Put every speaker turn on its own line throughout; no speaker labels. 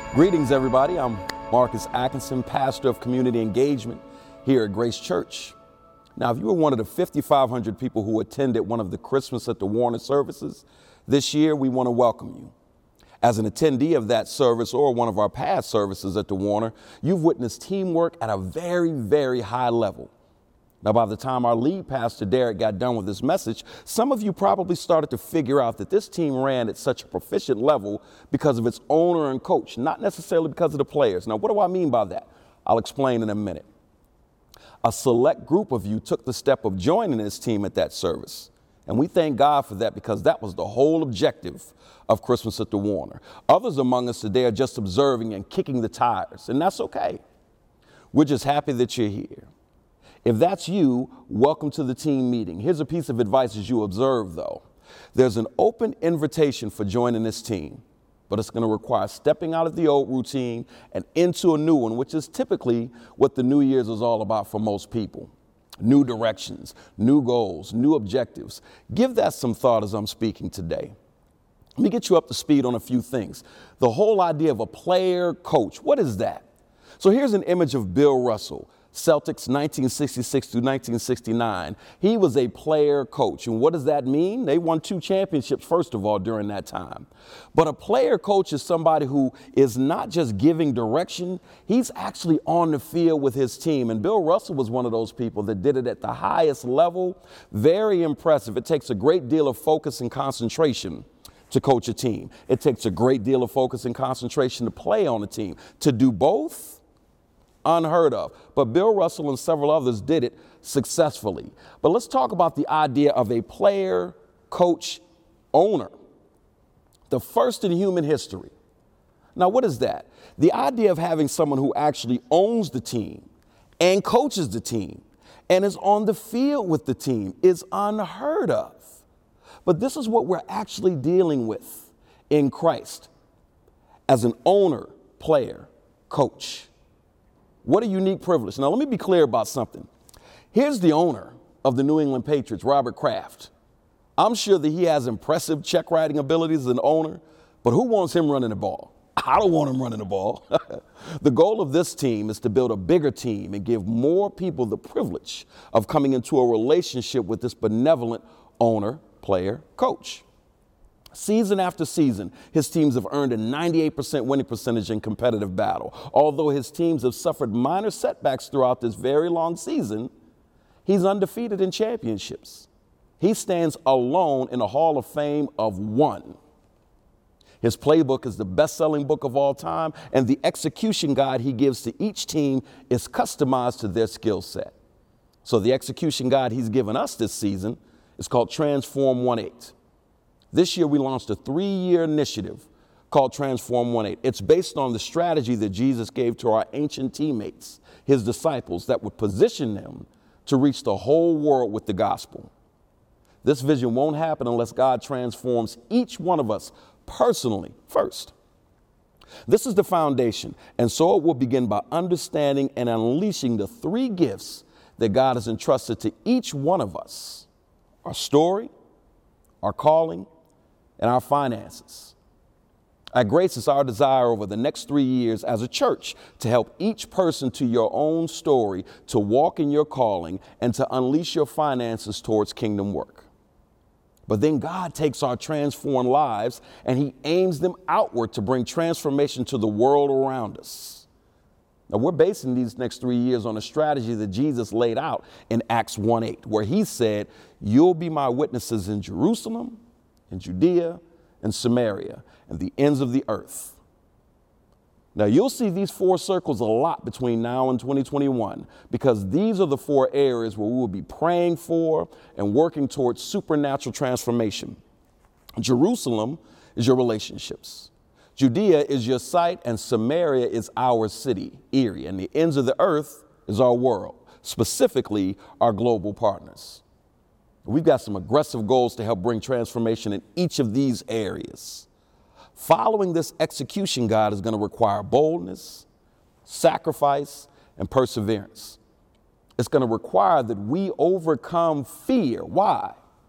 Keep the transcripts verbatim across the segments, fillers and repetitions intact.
Greetings, everybody. I'm Marcus Atkinson, pastor of community engagement here at Grace Church. Now, if you were one of the fifty-five hundred people who attended one of the Christmas at the Warner services this year, we want to welcome you. As an attendee of that service or one of our past services at the Warner, you've witnessed teamwork at a very, very high level. Now, by the time our lead pastor, Derek, got done with this message, some of you probably started to figure out that this team ran at such a proficient level because of its owner and coach, not necessarily because of the players. Now, what do I mean by that? I'll explain in a minute. A select group of you took the step of joining this team at that service. And we thank God for that because that was the whole objective of Christmas at the Warner. Others among us today are just observing and kicking the tires, and that's okay. We're just happy that you're here. If that's you, welcome to the team meeting. Here's a piece of advice as you observe, though. There's an open invitation for joining this team, but it's going to require stepping out of the old routine and into a new one, which is typically what the New Year's is all about for most people. New directions, new goals, new objectives. Give that some thought as I'm speaking today. Let me get you up to speed on a few things. The whole idea of a player coach, what is that? So here's an image of Bill Russell. Celtics nineteen sixty-six through nineteen sixty-nine. He was a player coach. And what does that mean? They won two championships, first of all, during that time. But a player coach is somebody who is not just giving direction, he's actually on the field with his team. And Bill Russell was one of those people that did it at the highest level. Very impressive. It takes a great deal of focus and concentration to coach a team. It takes a great deal of focus and concentration to play on a team. To do both, unheard of. But Bill Russell and several others did it successfully. But let's talk about the idea of a player, coach, owner. The first in human history. Now, what is that? The idea of having someone who actually owns the team and coaches the team and is on the field with the team is unheard of. But this is what we're actually dealing with in Christ as an owner, player, coach. What a unique privilege. Now, let me be clear about something. Here's the owner of the New England Patriots, Robert Kraft. I'm sure that he has impressive check writing abilities as an owner, but who wants him running the ball? I don't want him running the ball. The goal of this team is to build a bigger team and give more people the privilege of coming into a relationship with this benevolent owner, player, coach. Season after season, his teams have earned a ninety-eight percent winning percentage in competitive battle. Although his teams have suffered minor setbacks throughout this very long season, he's undefeated in championships. He stands alone in a Hall of Fame of one. His playbook is the best-selling book of all time, and the execution guide he gives to each team is customized to their skill set. So the execution guide he's given us this season is called Transform one eight. This year, we launched a three-year initiative called Transform one eight. It's based on the strategy that Jesus gave to our ancient teammates, his disciples, that would position them to reach the whole world with the gospel. This vision won't happen unless God transforms each one of us personally first. This is the foundation, and so it will begin by understanding and unleashing the three gifts that God has entrusted to each one of us: our story, our calling, and our finances. At Grace, it's our desire over the next three years as a church to help each person to your own story, to walk in your calling, and to unleash your finances towards kingdom work. But then God takes our transformed lives and he aims them outward to bring transformation to the world around us. Now, we're basing these next three years on a strategy that Jesus laid out in Acts one eight, where he said, "You'll be my witnesses in Jerusalem, in Judea, and Samaria, and the ends of the earth." Now, you'll see these four circles a lot between now and twenty twenty-one, because these are the four areas where we will be praying for and working towards supernatural transformation. Jerusalem is your relationships. Judea is your site, and Samaria is our city, Erie, and the ends of the earth is our world, specifically our global partners. We've got some aggressive goals to help bring transformation in each of these areas. Following this execution guide is going to require boldness, sacrifice, and perseverance. It's going to require that we overcome fear. Why?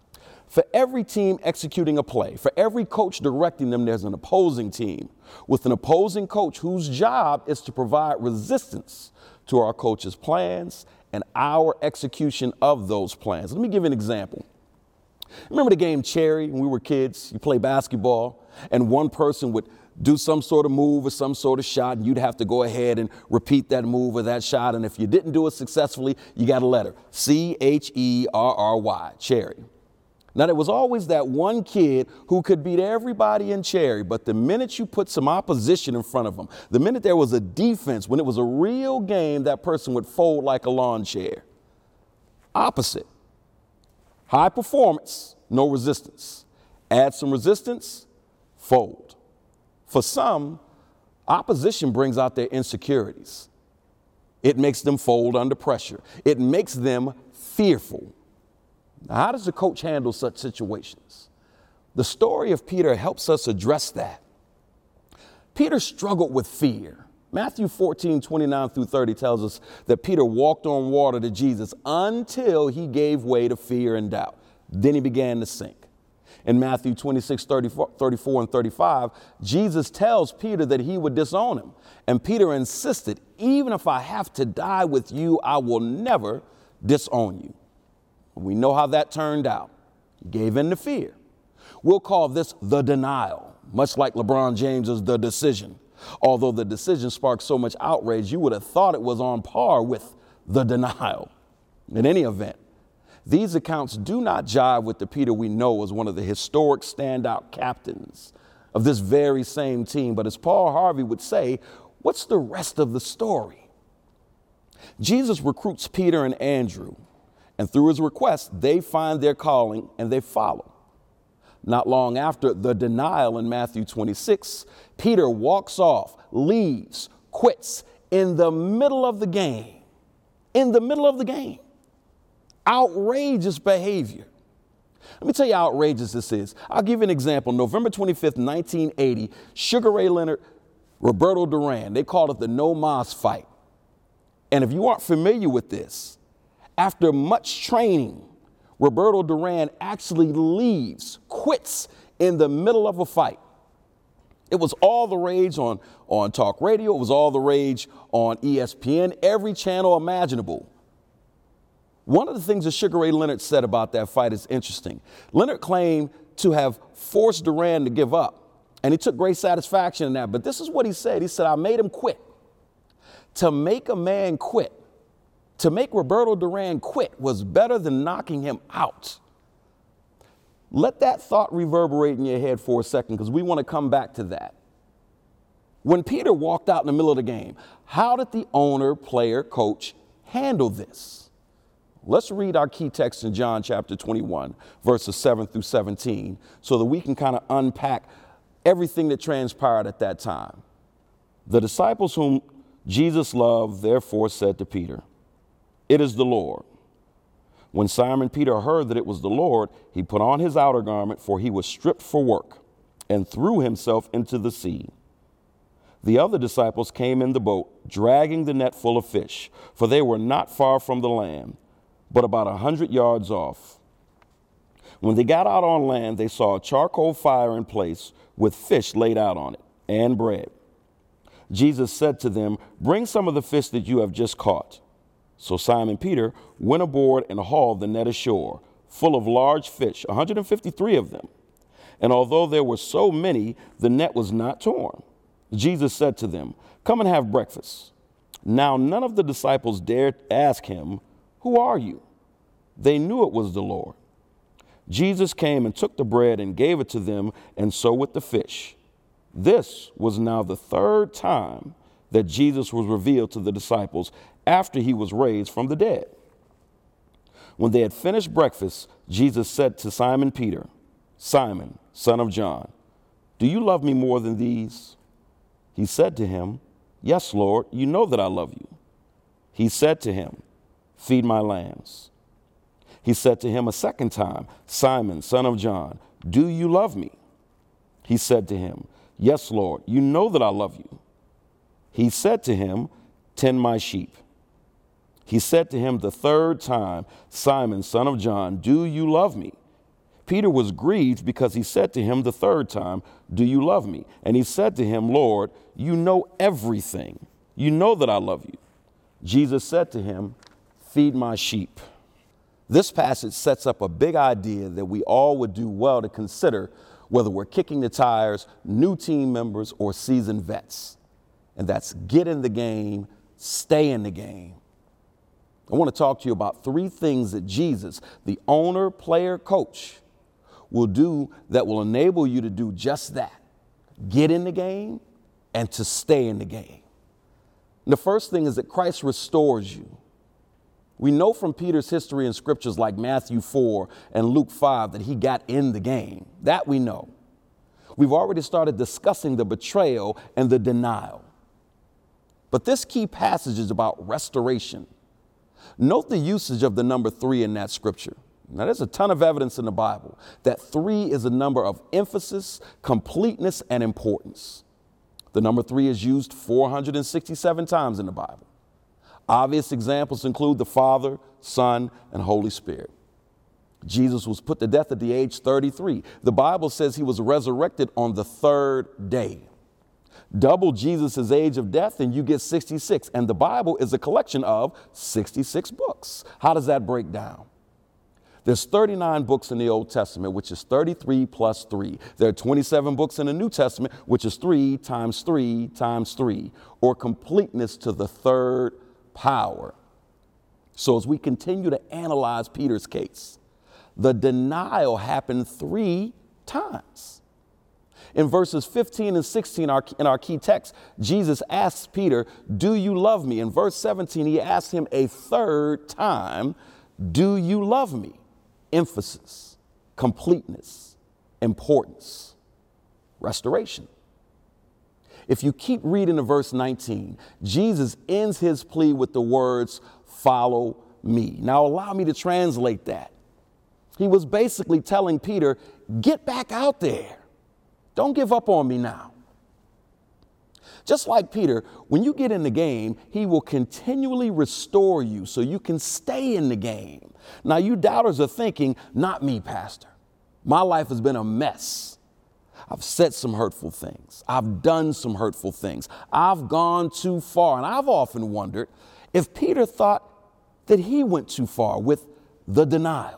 For every team executing a play, for every coach directing them, there's an opposing team with an opposing coach whose job is to provide resistance to our coach's plans and our execution of those plans. Let me give you an example. Remember the game Cherry when we were kids? You play basketball and one person would do some sort of move or some sort of shot, and you'd have to go ahead and repeat that move or that shot. And if you didn't do it successfully, you got a letter, C H E R R Y, Cherry. Now, there was always that one kid who could beat everybody in Cherry, but the minute you put some opposition in front of them, the minute there was a defense, when it was a real game, that person would fold like a lawn chair. Opposite. High performance, no resistance. Add some resistance, fold. For some, opposition brings out their insecurities. It makes them fold under pressure. It makes them fearful. Now, how does the coach handle such situations? The story of Peter helps us address that. Peter struggled with fear. Matthew fourteen, twenty-nine through thirty tells us that Peter walked on water to Jesus until he gave way to fear and doubt. Then he began to sink. In Matthew twenty-six, thirty-four, thirty-four and thirty-five, Jesus tells Peter that he would disown him. And Peter insisted, even if I have to die with you, I will never disown you. We know how that turned out. He gave in to fear. We'll call this the denial, much like LeBron James's The Decision. Although the decision sparked so much outrage, you would have thought it was on par with the denial. In any event, these accounts do not jive with the Peter we know as one of the historic standout captains of this very same team. But as Paul Harvey would say, what's the rest of the story? Jesus recruits Peter and Andrew, and through his request, they find their calling and they follow. Not long after the denial in Matthew twenty-six, Peter walks off, leaves, quits in the middle of the game. In the middle of the game. Outrageous behavior. Let me tell you how outrageous this is. I'll give you an example. November twenty-fifth, nineteen eighty, Sugar Ray Leonard, Roberto Duran, they called it the No Mas fight. And if you aren't familiar with this, after much training, Roberto Duran actually leaves, quits in the middle of a fight. It was all the rage on, on talk radio. It was all the rage on E S P N, every channel imaginable. One of the things that Sugar Ray Leonard said about that fight is interesting. Leonard claimed to have forced Duran to give up, and he took great satisfaction in that. But this is what he said. He said, I made him quit. To make a man quit, to make Roberto Duran quit was better than knocking him out. Let that thought reverberate in your head for a second, because we want to come back to that. When Peter walked out in the middle of the game, how did the owner, player, coach handle this? Let's read our key text in John chapter twenty-one, verses seven through seventeen, so that we can kind of unpack everything that transpired at that time. The disciples whom Jesus loved, therefore, said to Peter, it is the Lord. When Simon Peter heard that it was the Lord, he put on his outer garment, for he was stripped for work, and threw himself into the sea. The other disciples came in the boat, dragging the net full of fish, for they were not far from the land, but about a hundred yards off. When they got out on land, they saw a charcoal fire in place with fish laid out on it and bread. Jesus said to them, bring some of the fish that you have just caught. So Simon Peter went aboard and hauled the net ashore, full of large fish, one hundred fifty-three of them. And although there were so many, the net was not torn. Jesus said to them, come and have breakfast. Now none of the disciples dared ask him, who are you? They knew it was the Lord. Jesus came and took the bread and gave it to them, and so with the fish. This was now the third time that Jesus was revealed to the disciples after he was raised from the dead. When they had finished breakfast, Jesus said to Simon Peter, Simon, son of John, do you love me more than these? He said to him, yes, Lord, you know that I love you. He said to him, feed my lambs. He said to him a second time, Simon, son of John, do you love me? He said to him, yes, Lord, you know that I love you. He said to him, tend my sheep. He said to him the third time, Simon, son of John, do you love me? Peter was grieved because he said to him the third time, "Do you love me?" And he said to him, "Lord, you know everything. You know that I love you." Jesus said to him, "Feed my sheep." This passage sets up a big idea that we all would do well to consider, whether we're kicking the tires, new team members, or seasoned vets. And that's get in the game, stay in the game. I want to talk to you about three things that Jesus, the owner, player, coach, will do that will enable you to do just that. Get in the game and to stay in the game. And the first thing is that Christ restores you. We know from Peter's history in scriptures like Matthew four and Luke five that he got in the game. That we know. We've already started discussing the betrayal and the denial. But this key passage is about restoration. Note the usage of the number three in that scripture. Now, there's a ton of evidence in the Bible that three is a number of emphasis, completeness, and importance. The number three is used four hundred sixty-seven times in the Bible. Obvious examples include the Father, Son, and Holy Spirit. Jesus was put to death at the age thirty-three. The Bible says he was resurrected on the third day. Double Jesus' age of death and you get sixty-six. And the Bible is a collection of sixty-six books. How does that break down? There's thirty-nine books in the Old Testament, which is thirty-three plus three. There are twenty-seven books in the New Testament, which is three times three times three, or completeness to the third power. So as we continue to analyze Peter's case, the denial happened three times. In verses fifteen and sixteen our, in our key text, Jesus asks Peter, "Do you love me?" In verse seventeen, he asks him a third time, "Do you love me?" Emphasis, completeness, importance, restoration. If you keep reading to verse nineteen, Jesus ends his plea with the words, "Follow me." Now allow me to translate that. He was basically telling Peter, get back out there. Don't give up on me now. Just like Peter, when you get in the game, he will continually restore you so you can stay in the game. Now, you doubters are thinking, not me, Pastor. My life has been a mess. I've said some hurtful things. I've done some hurtful things. I've gone too far. And I've often wondered if Peter thought that he went too far with the denial.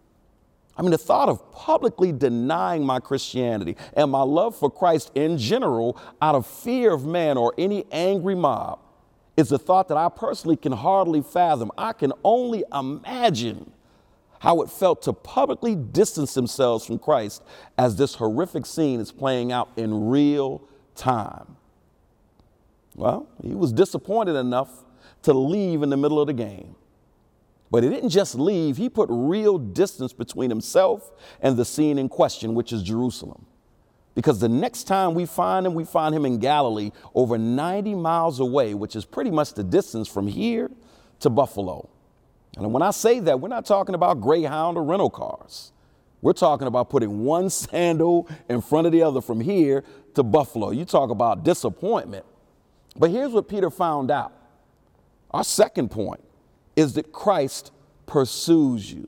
I mean, the thought of publicly denying my Christianity and my love for Christ in general out of fear of man or any angry mob is a thought that I personally can hardly fathom. I can only imagine how it felt to publicly distance themselves from Christ as this horrific scene is playing out in real time. Well, he was disappointed enough to leave in the middle of the game. But he didn't just leave, he put real distance between himself and the scene in question, which is Jerusalem. Because the next time we find him, we find him in Galilee, over ninety miles away, which is pretty much the distance from here to Buffalo. And when I say that, we're not talking about Greyhound or rental cars. We're talking about putting one sandal in front of the other from here to Buffalo. You talk about disappointment. But here's what Peter found out. Our second point is that Christ pursues you.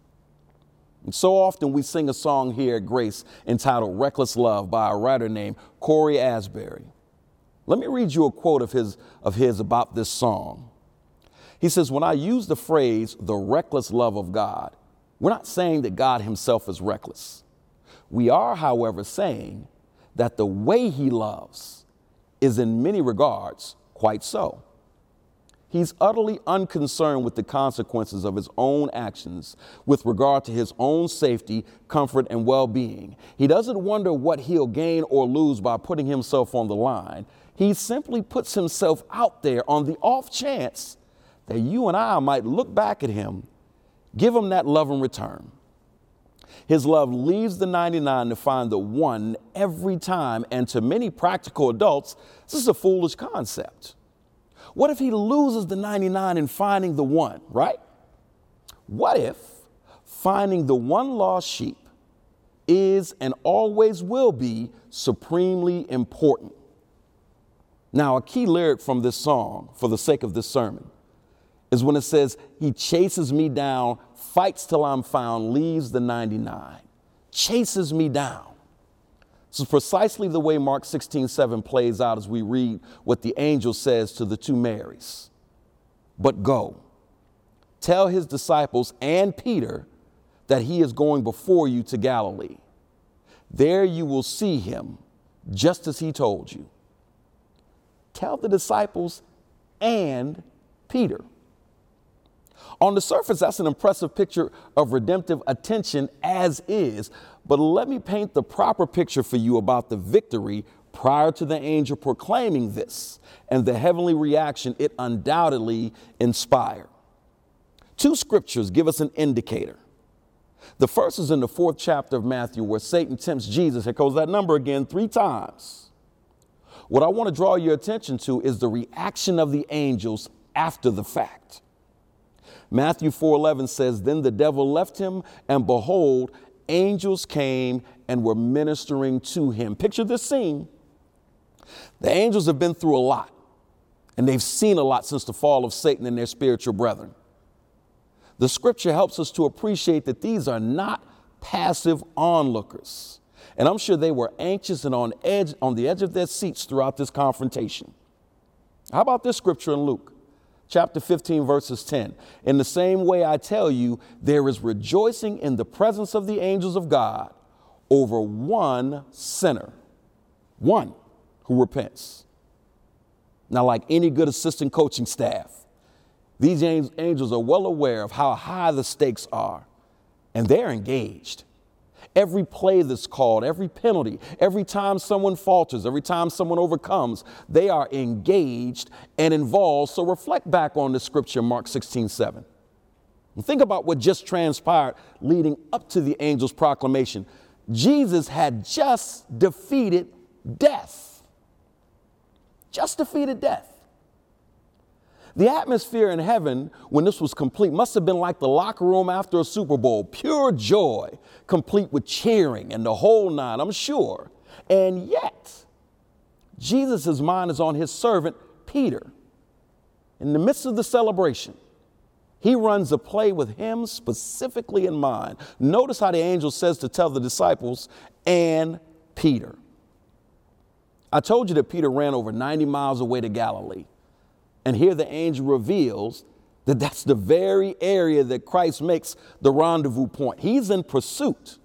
And so often we sing a song here at Grace entitled Reckless Love by a writer named Corey Asbury. Let me read you a quote of his, of his about this song. He says, "When I use the phrase, the reckless love of God, we're not saying that God himself is reckless. We are, however, saying that the way he loves is in many regards quite so. He's utterly unconcerned with the consequences of his own actions with regard to his own safety, comfort, and well-being. He doesn't wonder what he'll gain or lose by putting himself on the line. He simply puts himself out there on the off chance that you and I might look back at him, give him that love in return. His love leaves the ninety-nine to find the one every time, and to many practical adults, this is a foolish concept. What if he loses the ninety-nine in finding the one, right? What if finding the one lost sheep is and always will be supremely important? Now, a key lyric from this song, for the sake of this sermon, is when it says, he chases me down, fights till I'm found, leaves the ninety-nine. chases me down. This is precisely the way Mark sixteen seven plays out as we read what the angel says to the two Marys. But go, tell his disciples and Peter that he is going before you to Galilee. There you will see him, just as he told you. Tell the disciples and Peter. On the surface, that's an impressive picture of redemptive attention as is, but let me paint the proper picture for you about the victory prior to the angel proclaiming this and the heavenly reaction it undoubtedly inspired. Two scriptures give us an indicator. The first is in the fourth chapter of Matthew, where Satan tempts Jesus. Here goes that number again, three times. What I want to draw your attention to is the reaction of the angels after the fact. Matthew four eleven says, then the devil left him, and behold, angels came and were ministering to him. Picture this scene. The angels have been through a lot, and they've seen a lot since the fall of Satan and their spiritual brethren. The scripture helps us to appreciate that these are not passive onlookers. And I'm sure they were anxious and on edge, on the edge of their seats throughout this confrontation. How about this scripture in Luke chapter fifteen, verses ten? In the same way, I tell you, there is rejoicing in the presence of the angels of God over one sinner, one who repents. Now, like any good assistant coaching staff, these angels are well aware of how high the stakes are, and they're engaged. Every play that's called, every penalty, every time someone falters, every time someone overcomes, they are engaged and involved. So reflect back on the scripture, Mark sixteen seven. And think about what just transpired leading up to the angel's proclamation. Jesus had just defeated death. Just defeated death. The atmosphere in heaven when this was complete must have been like the locker room after a Super Bowl, pure joy, complete with cheering and the whole nine, I'm sure. And yet, Jesus' mind is on his servant, Peter. In the midst of the celebration, he runs a play with him specifically in mind. Notice how the angel says to tell the disciples and Peter. I told you that Peter ran over ninety miles away to Galilee. And here the angel reveals that that's the very area that Christ makes the rendezvous point. He's in pursuit.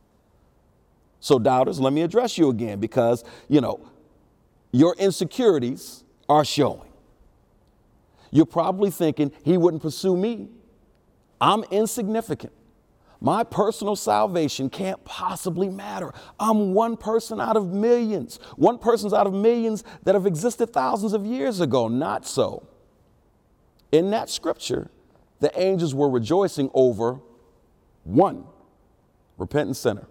So doubters, let me address you again, because, you know, your insecurities are showing. You're probably thinking he wouldn't pursue me. I'm insignificant. My personal salvation can't possibly matter. I'm one person out of millions. One person's out of millions that have existed thousands of years ago. Not so. In that scripture, the angels were rejoicing over one repentant sinner.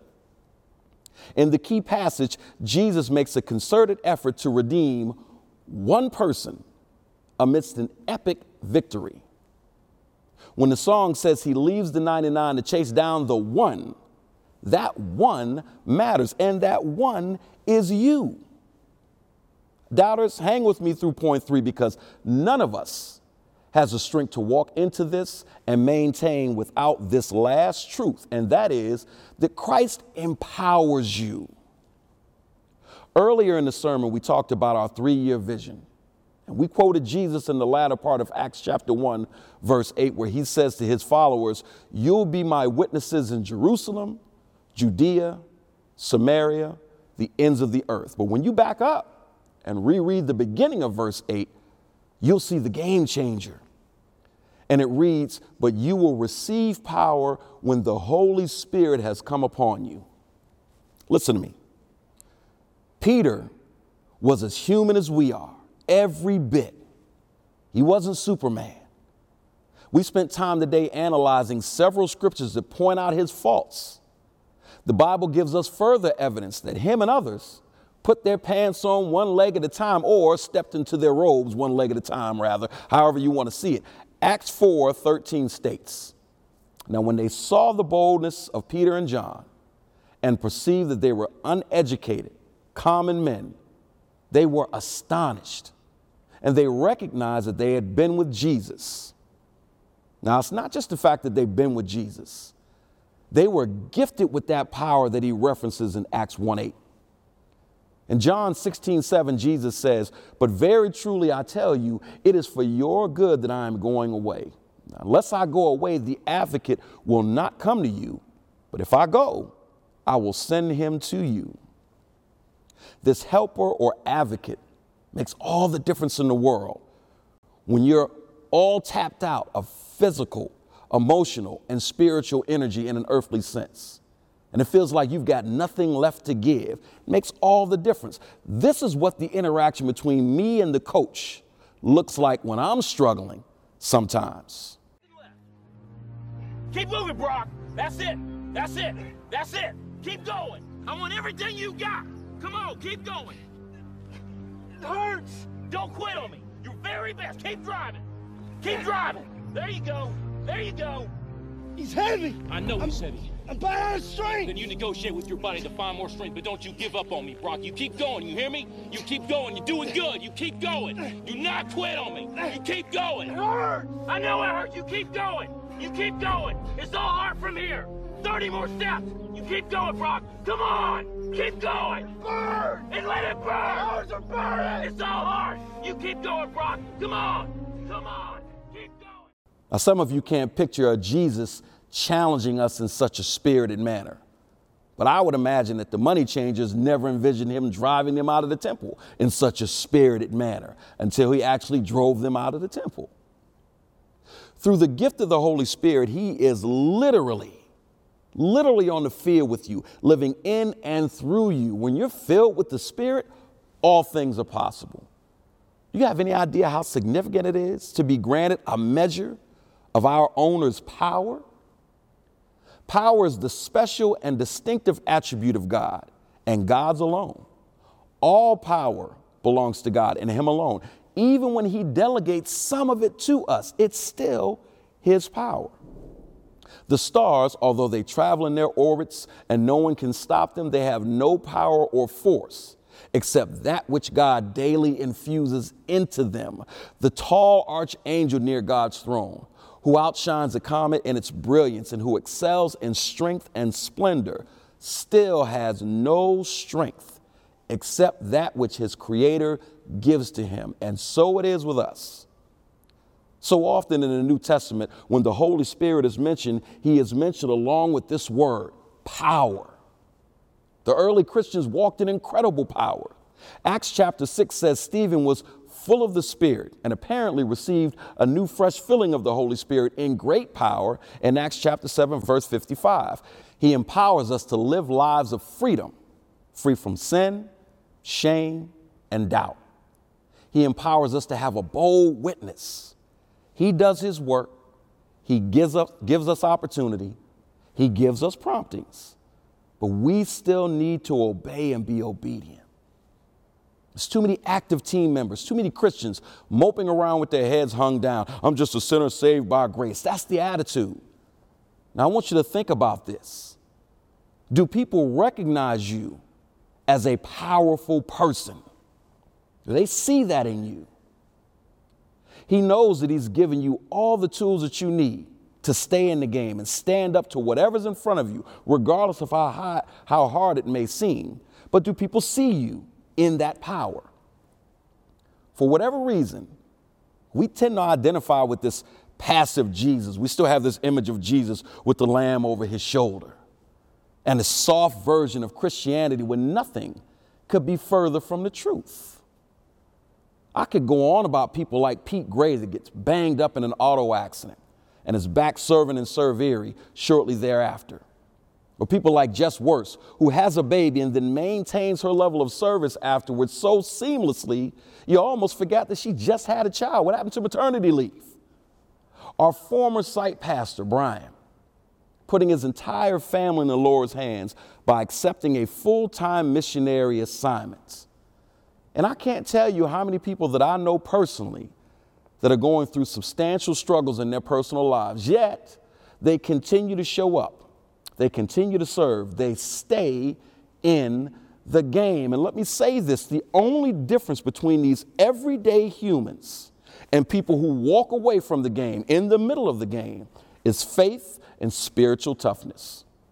In the key passage, Jesus makes a concerted effort to redeem one person amidst an epic victory. When the song says he leaves the ninety-nine to chase down the one, that one matters, and that one is you. Doubters, hang with me through point three, because none of us has the strength to walk into this and maintain without this last truth, and that is that Christ empowers you. Earlier in the sermon, we talked about our three-year vision. And we quoted Jesus in the latter part of Acts chapter one, verse eight, where he says to his followers, you'll be my witnesses in Jerusalem, Judea, Samaria, the ends of the earth. But when you back up and reread the beginning of verse eight, you'll see the game changer. And it reads, but you will receive power when the Holy Spirit has come upon you. Listen to me. Peter was as human as we are. Every bit. He wasn't Superman. We spent time today analyzing several scriptures that point out his faults. The Bible gives us further evidence that him and others put their pants on one leg at a time, or stepped into their robes one leg at a time, rather, however you want to see it. Acts four thirteen states, now when they saw the boldness of Peter and John and perceived that they were uneducated, common men, they were astonished, and they recognized that they had been with Jesus. Now, it's not just the fact that they've been with Jesus. They were gifted with that power that he references in Acts one eight. In John sixteen seven, Jesus says, "But very truly I tell you, it is for your good that I am going away. Now, unless I go away, the advocate will not come to you. But if I go, I will send him to you." This helper or advocate makes all the difference in the world when you're all tapped out of physical, emotional, and spiritual energy in an earthly sense. And it feels like you've got nothing left to give. It makes all the difference. This is what the interaction between me and the coach looks like when I'm struggling sometimes.
Keep moving, Brock. That's it. That's it. That's it. Keep going. I want everything you got. Come on, keep going. It hurts. Don't quit on me. Your very best. Keep driving. Keep driving. There you go. There you go.
He's heavy.
I know
I'm,
he's heavy.
I'm bad out of strength.
Then you negotiate with your body to find more strength, but don't you give up on me, Brock. You keep going, you hear me? You keep going, you're doing good. You keep going. Do not quit on me. You keep going.
It hurts.
I know it hurts. You keep going. You keep going. It's all hard from here. thirty more steps. You keep going, Brock. Come on. Keep going.
Burn.
And let it burn.
Ours are burning.
It's all hard. You keep going, Brock. Come on. Come on. Keep going.
Now, some of you can't picture a Jesus challenging us in such a spirited manner. But I would imagine that the money changers never envisioned him driving them out of the temple in such a spirited manner until he actually drove them out of the temple. Through the gift of the Holy Spirit, he is literally, literally on the field with you, living in and through you. When you're filled with the Spirit, all things are possible. You have any idea how significant it is to be granted a measure of our owner's power? Power is the special and distinctive attribute of God, and God's alone. All power belongs to God and him alone. Even when he delegates some of it to us, it's still his power. The stars, although they travel in their orbits and no one can stop them, they have no power or force except that which God daily infuses into them. The tall archangel near God's throne, who outshines the comet in its brilliance and who excels in strength and splendor, still has no strength except that which his creator gives to him. And so it is with us. So often in the New Testament, when the Holy Spirit is mentioned, he is mentioned along with this word, power. The early Christians walked in incredible power. Acts chapter six says Stephen was full of the Spirit and apparently received a new fresh filling of the Holy Spirit in great power in Acts chapter seven, verse fifty-five. He empowers us to live lives of freedom, free from sin, shame, and doubt. He empowers us to have a bold witness. He does his work. He gives us, gives us opportunity. He gives us promptings. But we still need to obey and be obedient. There's too many active team members, too many Christians moping around with their heads hung down. I'm just a sinner saved by grace. That's the attitude. Now, I want you to think about this. Do people recognize you as a powerful person? Do they see that in you? He knows that he's given you all the tools that you need to stay in the game and stand up to whatever's in front of you, regardless of how high, how hard it may seem. But do people see you in that power? For whatever reason, we tend to identify with this passive Jesus. We still have this image of Jesus with the lamb over his shoulder and a soft version of Christianity when nothing could be further from the truth. I could go on about people like Pete Gray that gets banged up in an auto accident and is back serving in Cerveri shortly thereafter. Or people like Jess Worse, who has a baby and then maintains her level of service afterwards so seamlessly, you almost forgot that she just had a child. What happened to maternity leave? Our former site pastor, Brian, putting his entire family in the Lord's hands by accepting a full-time missionary assignment. And I can't tell you how many people that I know personally that are going through substantial struggles in their personal lives, yet they continue to show up. They continue to serve. They stay in the game. And let me say this, the only difference between these everyday humans and people who walk away from the game in the middle of the game is faith and spiritual toughness.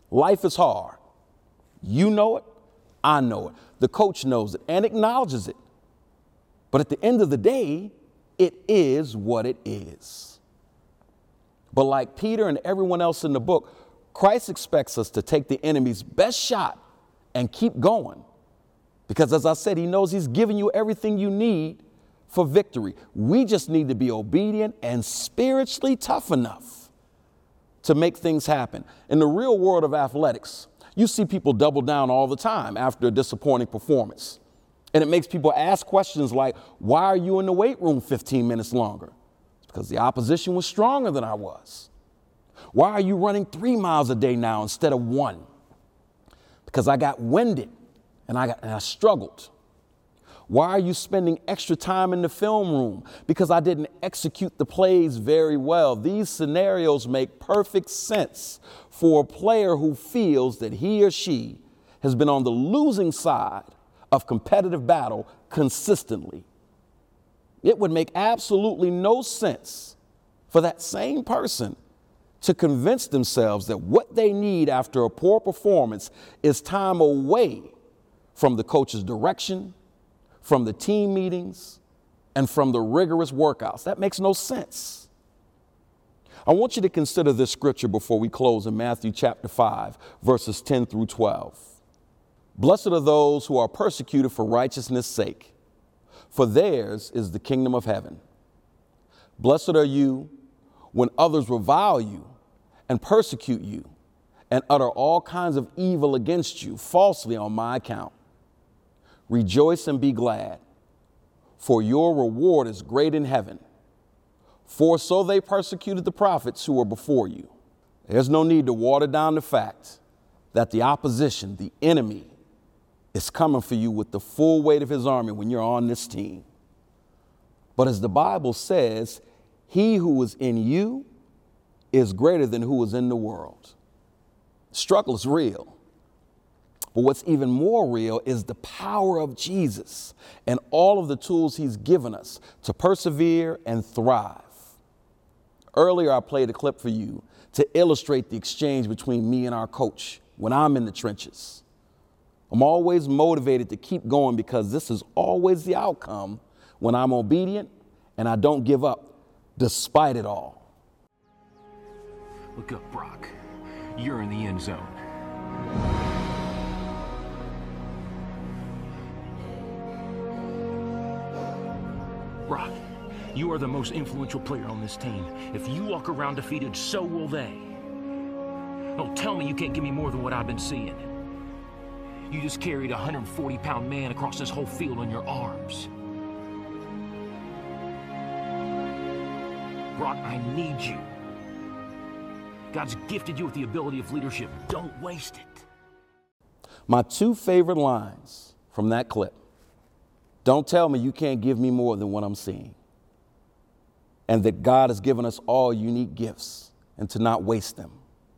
Life is hard. You know it. I know it. The coach knows it and acknowledges it. But at the end of the day, it is what it is. But like Peter and everyone else in the book, Christ expects us to take the enemy's best shot and keep going. Because as I said, he knows he's giving you everything you need for victory. We just need to be obedient and spiritually tough enough to make things happen. In the real world of athletics, you see people double down all the time after a disappointing performance. And it makes people ask questions like, why are you in the weight room fifteen minutes longer? It's because the opposition was stronger than I was. Why are you running three miles a day now instead of one? Because I got winded and I, got, and I struggled. Why are you spending extra time in the film room? Because I didn't execute the plays very well. These scenarios make perfect sense for a player who feels that he or she has been on the losing side of competitive battle consistently. It would make absolutely no sense for that same person to convince themselves that what they need after a poor performance is time away from the coach's direction, from the team meetings, and from the rigorous workouts. That makes no sense. I want you to consider this scripture before we close in Matthew chapter five, verses ten through twelve. Blessed are those who are persecuted for righteousness' sake, for theirs is the kingdom of heaven. Blessed are you when others revile you and persecute you and utter all kinds of evil against you falsely on my account. Rejoice and be glad, for your reward is great in heaven. For so they persecuted the prophets who were before you. There's no need to water down the fact that the opposition, the enemy, is coming for you with the full weight of his army when you're on this team. But as the Bible says, he who is in you is greater than who is in the world. Struggle is real. But what's even more real is the power of Jesus and all of the tools he's given us to persevere and thrive. Earlier, I played a clip for you to illustrate the exchange between me and our coach when I'm in the trenches. I'm always motivated to keep going because this is always the outcome when I'm obedient and I don't give up despite it all.
Look up, Brock. You're in the end zone. Brock, you are the most influential player on this team. If you walk around defeated, so will they. Don't tell me you can't give me more than what I've been seeing. You just carried a one hundred forty pound man across this whole field on your arms. Brock, I need you. God's gifted you with the ability of leadership. Don't waste it.
My two favorite lines from that clip. Don't tell me you can't give me more than what I'm seeing. And that God has given us all unique gifts and to not waste them.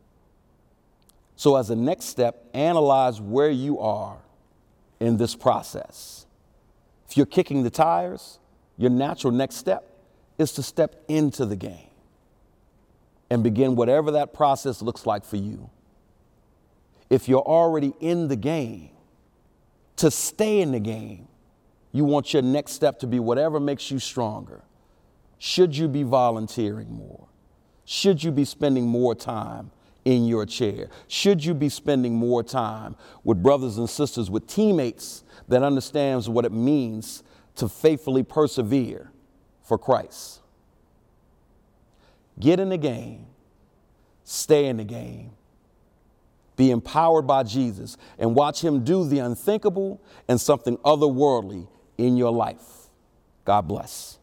So as a next step, analyze where you are in this process. If you're kicking the tires, your natural next step is to step into the game and begin whatever that process looks like for you. If you're already in the game, to stay in the game, you want your next step to be whatever makes you stronger. Should you be volunteering more? Should you be spending more time in your chair? Should you be spending more time with brothers and sisters, with teammates that understands what it means to faithfully persevere for Christ? Get in the game, stay in the game, be empowered by Jesus, and watch him do the unthinkable and something otherworldly in your life. God bless.